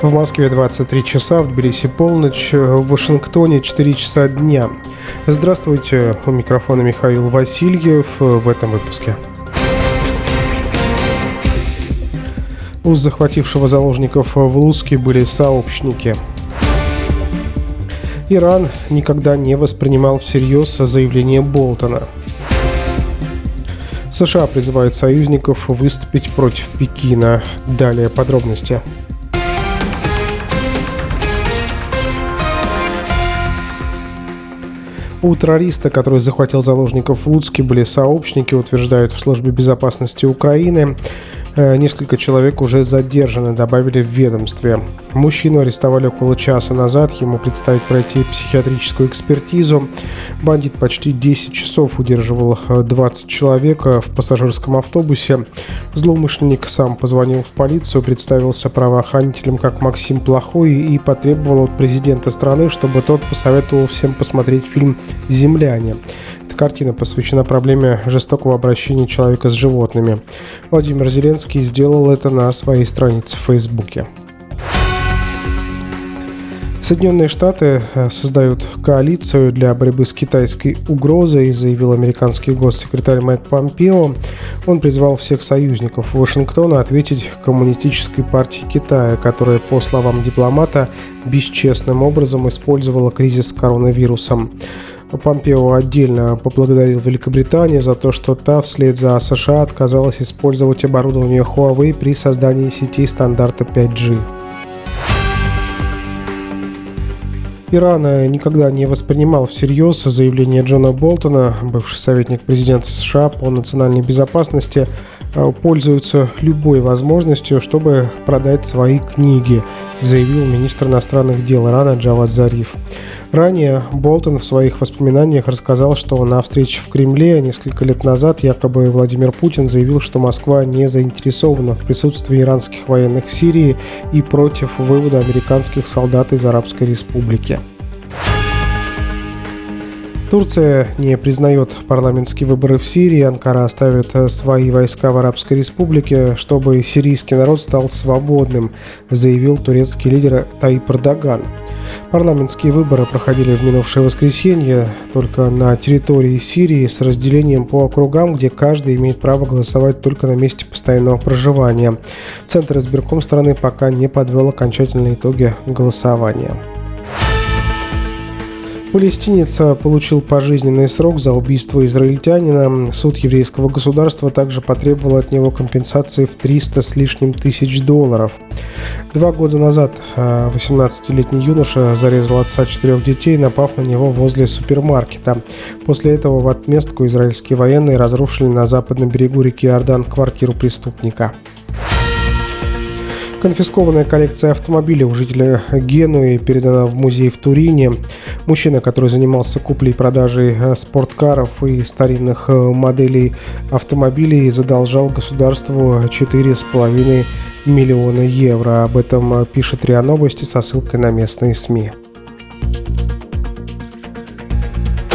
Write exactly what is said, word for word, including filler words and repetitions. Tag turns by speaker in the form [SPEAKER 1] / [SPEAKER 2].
[SPEAKER 1] В Москве двадцать три часа, в Тбилиси полночь, в Вашингтоне четыре часа дня. Здравствуйте, у микрофона Михаил Васильев в этом выпуске. У захватившего заложников в Луцке были сообщники. Иран никогда не воспринимал всерьез заявление Болтона. США призывают союзников выступить против Пекина. Далее подробности. У террориста, который захватил заложников в Луцке, были сообщники, утверждают в Службе безопасности Украины. Несколько человек уже задержаны, добавили в ведомстве. Мужчину арестовали около часа назад, ему предстоит пройти психиатрическую экспертизу. Бандит почти десять часов удерживал двадцать человек в пассажирском автобусе. Злоумышленник сам позвонил в полицию, представился правоохранителям как Максим Плохой и потребовал от президента страны, чтобы тот посоветовал всем посмотреть фильм «Земляне». Эта картина посвящена проблеме жестокого обращения человека с животными. Владимир Зеленский сделал это на своей странице в Фейсбуке. Соединенные Штаты создают коалицию для борьбы с китайской угрозой, заявил американский госсекретарь Майк Помпео. Он призвал всех союзников Вашингтона ответить Коммунистической партии Китая, которая, по словам дипломата, бесчестным образом использовала кризис с коронавирусом. Помпео отдельно поблагодарил Великобританию за то, что та вслед за США отказалась использовать оборудование Huawei при создании сетей стандарта пять джи. Иран никогда не воспринимал всерьез заявление Джона Болтона, бывший советник президента США по национальной безопасности, пользуется любой возможностью, чтобы продать свои книги, заявил министр иностранных дел Ирана Джавад Зариф. Ранее Болтон в своих воспоминаниях рассказал, что на встрече в Кремле несколько лет назад якобы Владимир Путин заявил, что Москва не заинтересована в присутствии иранских военных в Сирии и против вывода американских солдат из Арабской Республики. Турция не признает парламентские выборы в Сирии. Анкара оставит свои войска в Арабской Республике, чтобы сирийский народ стал свободным, заявил турецкий лидер Таyyip Эрдоган. Парламентские выборы проходили в минувшее воскресенье только на территории Сирии с разделением по округам, где каждый имеет право голосовать только на месте постоянного проживания. Центр избирком страны пока не подвел окончательные итоги голосования. Палестинец получил пожизненный срок за убийство израильтянина. Суд еврейского государства также потребовал от него компенсации в триста с лишним тысяч долларов. Два года назад восемнадцатилетний юноша зарезал отца четырех детей, напав на него возле супермаркета. После этого в отместку израильские военные разрушили на западном берегу реки Иордан квартиру преступника. Конфискованная коллекция автомобилей у жителя Генуи передана в музей в Турине. Мужчина, который занимался куплей и продажей спорткаров и старинных моделей автомобилей, задолжал государству четыре с половиной миллиона евро. Об этом пишет РИА Новости со ссылкой на местные СМИ.